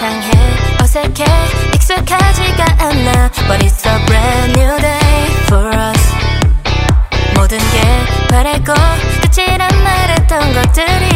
이상해 어색해 익숙하지가 않아 But it's a brand new day for us 모든 게 바래고 끝이란 말했던 것들이